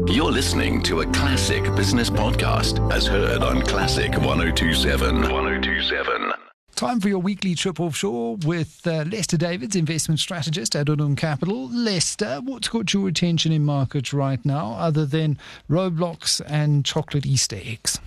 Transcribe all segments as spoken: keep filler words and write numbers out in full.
You're listening to a classic business podcast as heard on Classic one oh two point seven. one oh two point seven. Time for your weekly trip offshore with uh, Lester Davids, investment strategist at Unum Capital. Lester, what's got your attention in markets right now other than Roblox and chocolate Easter eggs?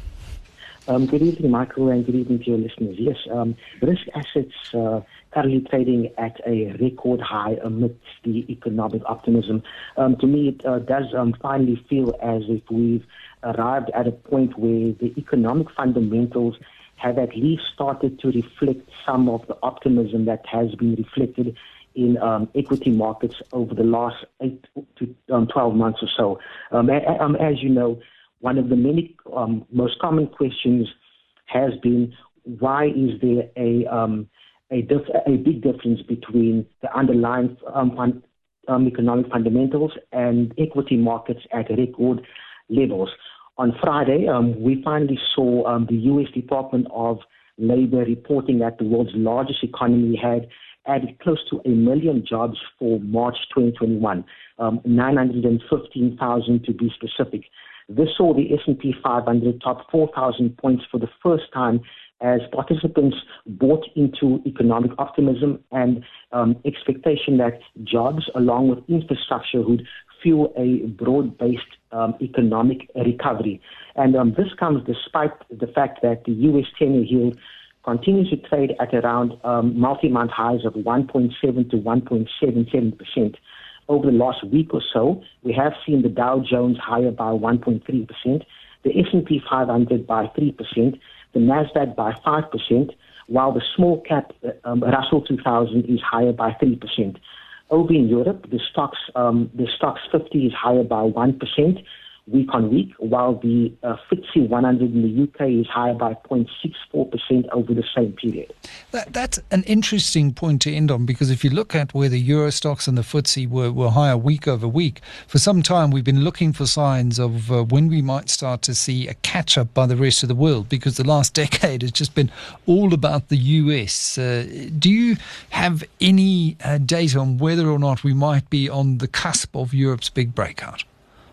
Um, good evening, Michael, and good evening to your listeners. Yes, um, risk assets uh, currently trading at a record high amidst the economic optimism. Um, to me, it uh, does um, finally feel as if we've arrived at a point where the economic fundamentals have at least started to reflect some of the optimism that has been reflected in um, equity markets over the last eight to um, twelve months or so. Um, a, um, as you know, one of the many um, most common questions has been, why is there a um, a, diff- a big difference between the underlying um, fun- um, economic fundamentals and equity markets at record levels? On Friday, um, we finally saw um, the U S Department of Labor reporting that the world's largest economy had added close to a million jobs for March twenty twenty-one, um, nine hundred fifteen thousand to be specific. This saw the S and P five hundred top four thousand points for the first time as participants bought into economic optimism and um, expectation that jobs along with infrastructure would fuel a broad-based um, economic recovery. And um, this comes despite the fact that the U S ten-year yield continues to trade at around um, multi-month highs of one point seven to one point seven seven percent. Over the last week or so, we have seen the Dow Jones higher by one point three percent, the S and P five hundred by three percent, the Nasdaq by five percent, while the small cap um, Russell two thousand is higher by three percent. Over in Europe, the stocks um, the stocks fifty is higher by one percent week on week, while the uh, F T S E one hundred in the U K is higher by zero point six four percent over the same period. That, that's an interesting point to end on, because if you look at where the Euro stocks and the F T S E were, were higher week over week, for some time we've been looking for signs of uh, when we might start to see a catch-up by the rest of the world, because the last decade has just been all about the U S. Uh, do you have any uh, data on whether or not we might be on the cusp of Europe's big breakout?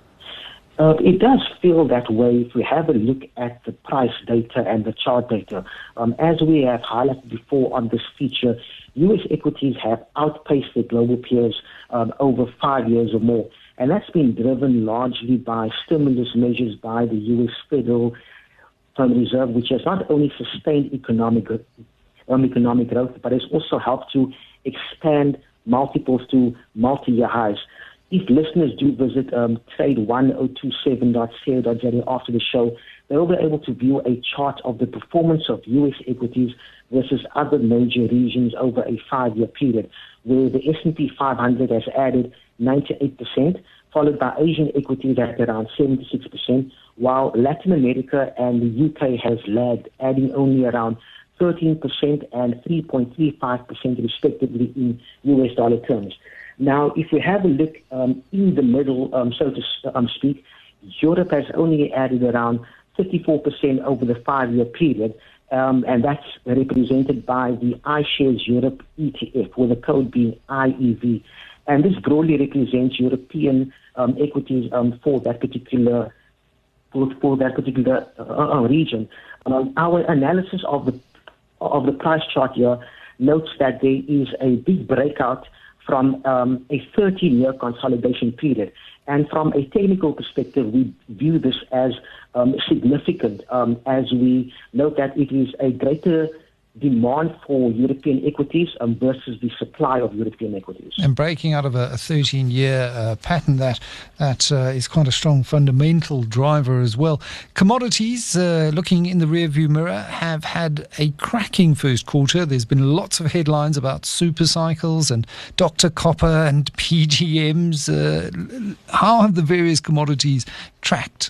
Uh, it does feel that way if we have a look at the price data and the chart data. Um, as we have highlighted before on this feature, U S equities have outpaced their global peers um, over five years or more. And that's been driven largely by stimulus measures by the U S Federal Reserve, which has not only sustained economic, um, economic growth, but has also helped to expand multiples to multi-year highs. If listeners do visit um, trade one oh two seven dot co dot za after the show, they will be able to view a chart of the performance of U S equities versus other major regions over a five-year period, where the S and P five hundred has added ninety-eight percent, followed by Asian equities at around seventy-six percent, while Latin America and the U K has lagged, adding only around thirteen percent and three point three five percent respectively in U S dollar terms. Now, if we have a look um, in the middle, um, so to um, speak, Europe has only added around fifty-four percent over the five-year period, um, and that's represented by the iShares Europe E T F, with the code being I E V. And this broadly represents European um, equities um, for that particular for, for that particular uh, region. Um, our analysis of the of the price chart here notes that there is a big breakout from um, a thirteen-year consolidation period. And from a technical perspective, we view this as um, significant, um, as we note that it is a greater demand for European equities um, versus the supply of European equities. And breaking out of a thirteen-year uh, pattern, that that uh, is quite a strong fundamental driver as well. Commodities, uh, looking in the rearview mirror, have had a cracking first quarter. There's been lots of headlines about super cycles and Doctor Copper and P G Ms. Uh, how have the various commodities tracked?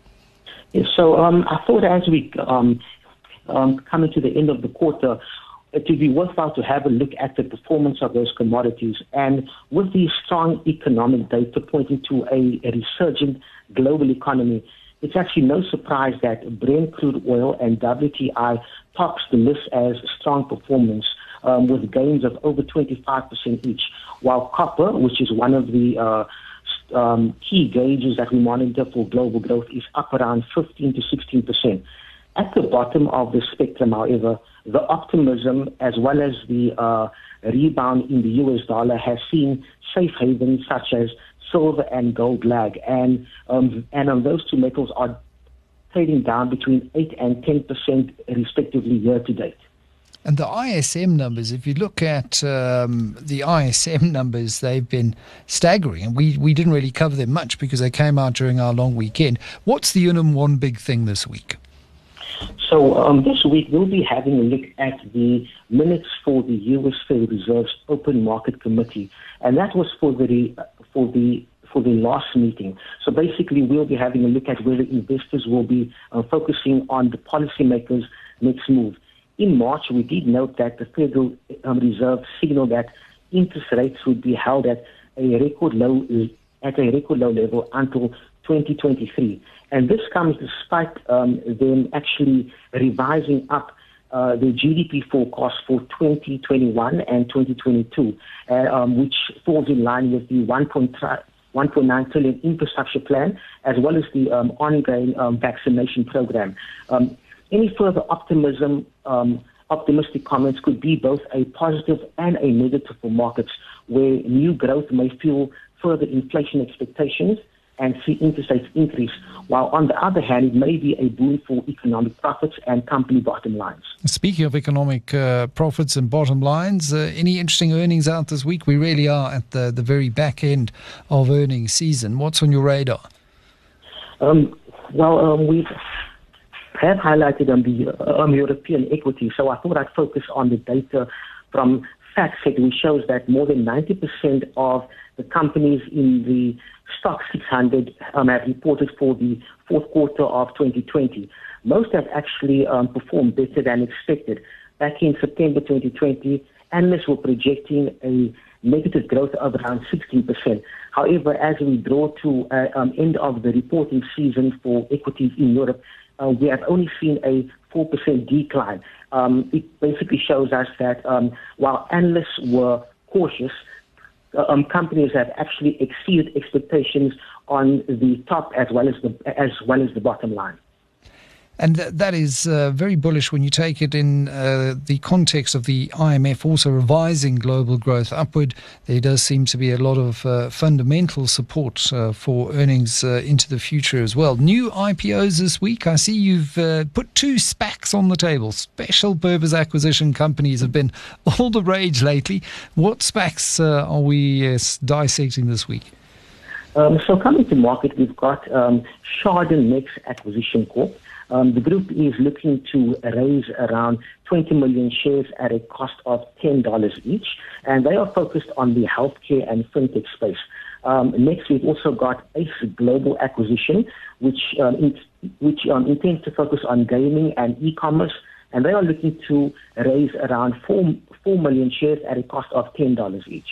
Yeah, so um, I thought as we um, Um, coming to the end of the quarter, it would be worthwhile to have a look at the performance of those commodities. And with the strong economic data pointing to a, a resurgent global economy, it's actually no surprise that Brent crude oil and W T I tops the list as strong performance, um, with gains of over twenty-five percent each, while copper, which is one of the uh, um, key gauges that we monitor for global growth is up around fifteen to sixteen percent. At the bottom of the spectrum, however, the optimism as well as the uh, rebound in the U S dollar has seen safe havens such as silver and gold lag. And, um, and um, those two metals are trading down between eight and ten percent respectively year to date. And the I S M numbers, if you look at um, the I S M numbers, they've been staggering. And we, we didn't really cover them much because they came out during our long weekend. What's the Unum One big thing this week? So um, this week we'll be having a look at the minutes for the U S Federal Reserve's Open Market Committee. And that was for the, for the for the last meeting. So basically we'll be having a look at whether investors will be uh, focusing on the policymakers' next move. In March, we did note that the Federal um, Reserve signaled that interest rates would be held at a record low at a record low level until twenty twenty-three, and this comes despite um, them actually revising up uh, the G D P forecast for twenty twenty-one and twenty twenty-two, uh, um, which falls in line with the one point nine trillion infrastructure plan, as well as the um, ongoing um, vaccination program. Um, Any further optimism, um, optimistic comments could be both a positive and a negative for markets, where new growth may fuel further inflation expectations and see interest rates increase, while on the other hand, it may be a boon for economic profits and company bottom lines. Speaking of economic uh, profits and bottom lines, uh, any interesting earnings out this week? We really are at the, the very back end of earnings season. What's on your radar? Um, well, um, we've have highlighted on the um, European equity, so I thought I'd focus on the data from FactSet, which shows that more than ninety percent of the companies in the Stock six hundred um, have reported for the fourth quarter of twenty twenty. Most have actually um, performed better than expected. Back in September twenty twenty, analysts were projecting a negative growth of around sixteen percent. However, as we draw to uh, um, end of the reporting season for equities in Europe, Uh, we have only seen a four percent decline. Um, it basically shows us that um, while analysts were cautious, uh, um, companies have actually exceeded expectations on the top as well as the as well as the bottom line. And th- that is uh, very bullish when you take it in uh, the context of the I M F also revising global growth upward. There does seem to be a lot of uh, fundamental support uh, for earnings uh, into the future as well. New I P Os this week. I see you've uh, put two SPACs on the table. Special purpose acquisition companies have been all the rage lately. What SPACs uh, are we uh, dissecting this week? Um, so coming to market, we've got um, Chardon Next Acquisition Corp. Um, the group is looking to raise around twenty million shares at a cost of ten dollars each, and they are focused on the healthcare and fintech space. Um, next, we've also got Ace Global Acquisition, which um, in, which um, intends to focus on gaming and e-commerce, and they are looking to raise around four, four million shares at a cost of ten dollars each.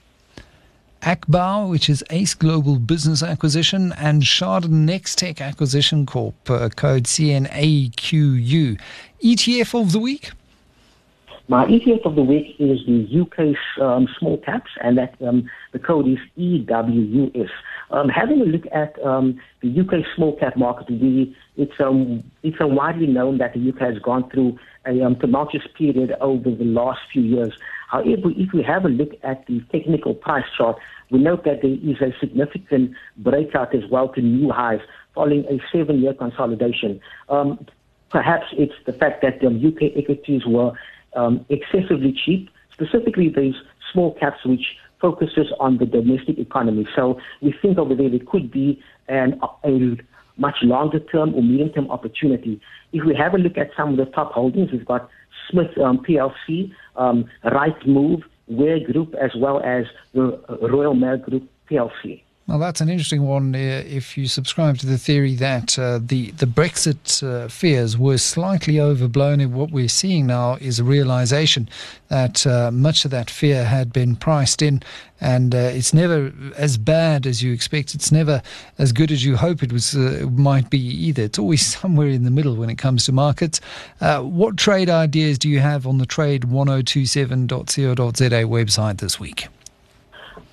Akbau, which is Ace Global Business Acquisition, and Chardon Nextech Acquisition Corp, uh, code C N A Q U. E T F of the week? My E T F of the week is the U K um, small caps, and that um, the code is E W U S. Um, having a look at um, the U K small cap market, we, it's um, it's um, widely known that the U K has gone through a um, tumultuous period over the last few years. However, if we have a look at the technical price chart, we note that there is a significant breakout as well to new highs following a seven-year consolidation. Um, perhaps it's the fact that the U K equities were um, excessively cheap, specifically these small caps, which focuses on the domestic economy. So we think over there there could be an, a much longer-term or medium-term opportunity. If we have a look at some of the top holdings, we've got Smith um, P L C, um, Right Move, Ware Group, as well as the Royal Mail Group P L C. Well, that's an interesting one uh, if you subscribe to the theory that uh, the, the Brexit uh, fears were slightly overblown, and what we're seeing now is a realization that uh, much of that fear had been priced in, and uh, it's never as bad as you expect. It's never as good as you hope it was uh, might be either. It's always somewhere in the middle when it comes to markets. Uh, what trade ideas do you have on the trade ten twenty-seven dot co dot za website this week?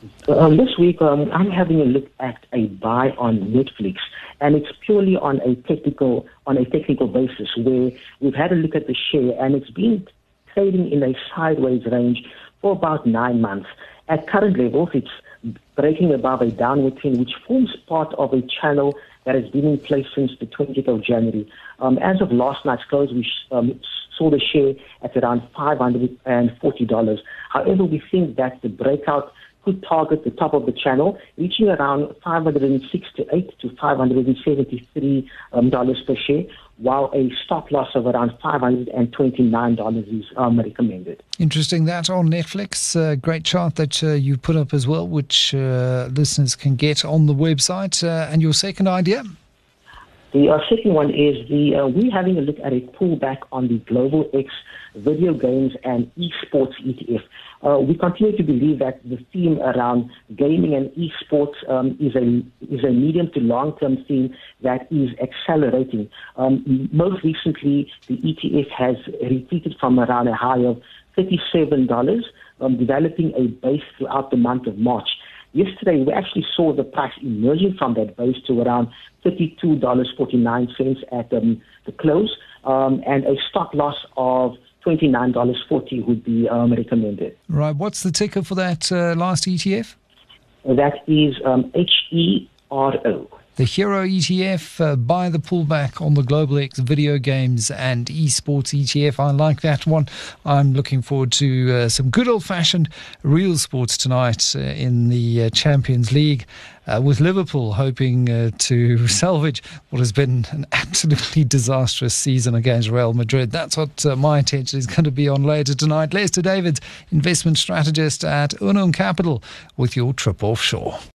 Um, this week, um, I'm having a look at a buy on Netflix, and it's purely on a technical on a technical basis, where we've had a look at the share, and it's been trading in a sideways range for about nine months. At current levels, it's breaking above a downward trend, which forms part of a channel that has been in place since the twentieth of January. Um, as of last night's close, we um, saw the share at around five hundred forty dollars. However, we think that the breakout could target the top of the channel, reaching around five hundred sixty-eight to five hundred seventy-three um, dollars per share, while a stop loss of around five hundred twenty-nine dollars is um, recommended. Interesting. That on Netflix. Uh, great chart that uh, you put up as well, which uh, listeners can get on the website. Uh, and your second idea? The uh, second one is the uh, we're having a look at a pullback on the Global X video games and esports E T F. Uh, we continue to believe that the theme around gaming and esports um, is a is a medium to long term theme that is accelerating. Um, most recently, the E T F has retreated from around a high of thirty-seven dollars, um, developing a base throughout the month of March. Yesterday, we actually saw the price emerging from that base to around thirty-two dollars and forty-nine cents at um, the close, um, and a stop loss of twenty-nine dollars and forty cents would be um, recommended. Right. What's the ticker for that uh, last E T F? That is um, H E R O. The Hero E T F, uh, buy the pullback on the Global X video games and esports E T F. I like that one. I'm looking forward to uh, some good old-fashioned real sports tonight uh, in the uh, Champions League, uh, with Liverpool hoping uh, to salvage what has been an absolutely disastrous season against Real Madrid. That's what uh, my attention is going to be on later tonight. Lester Davids, investment strategist at Unum Capital, with your trip offshore.